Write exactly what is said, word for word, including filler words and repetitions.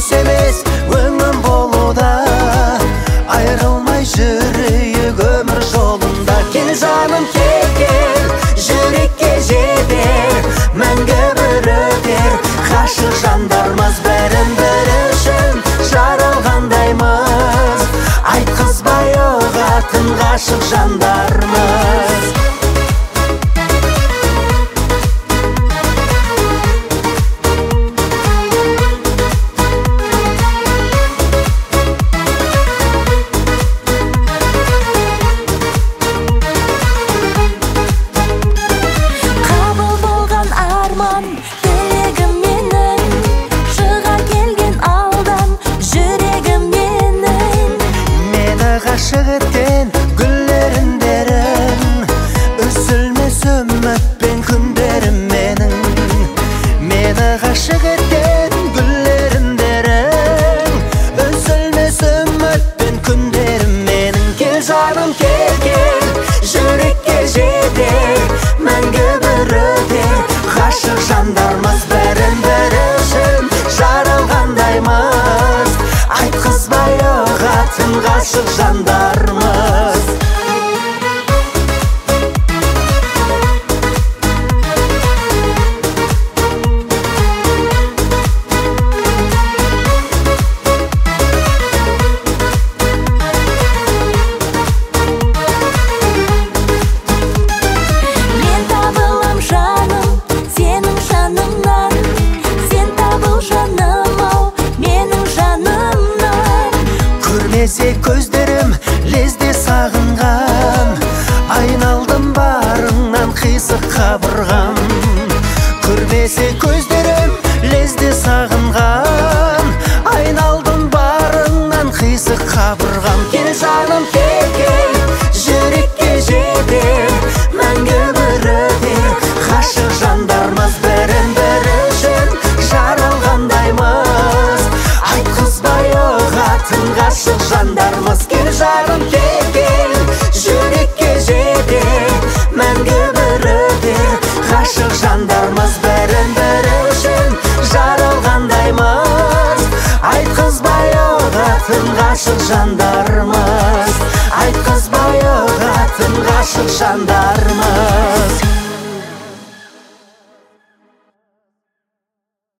емес өңім болуда, айрылмай жүрейік өмір жолында. Кел жаным кел кел, жүрекке жетер, мәңгі бір өтер, ғашық жандармыз, бірін бірі үшін жаралғандаймыз, айтқызбай ұғатын ғашық жандармыз. Ғашық еткен гүлдеріндерің, үзілмес үмітпен күндерім менің. Мені ғашық еткен гүлдеріндерің, үзілмес үмітпен күндерім менің. Кел жаным кел кел, жүрекке жетер, мәңгі бір өтер, ғашық жандармыз, бірін бірі үшін жаралғандаймыз, айтқызбай ұғатын ғашық жандармыз. Мен табылам жаным, сенің жаныңнан, сен табыл жаным-ау, менің жанымнан. Көрмесе көздерім лезде сағынған, айналдым барыңнан қисық қабырғам. Көрмесе көздерім лезде сағынған, айналдым барыңнан қисық қабырғам. Кел жаным кел кел, жүрекке жетер, мәңгі бір өтер, ғашық жандармыз, бірін бірі үшін жаралғандаймыз, айтқызбай ұғатын ғашық жандармыз. Кел жаным кел кел, жүрекке жетер, мәңгі бір өтер, ғашық жандармыз, бірін бірі үшін жаралғандаймыз, айтқызбай ұғатын ғашық жандармыз, айтқызбай ұғатын ғашық жандармыз.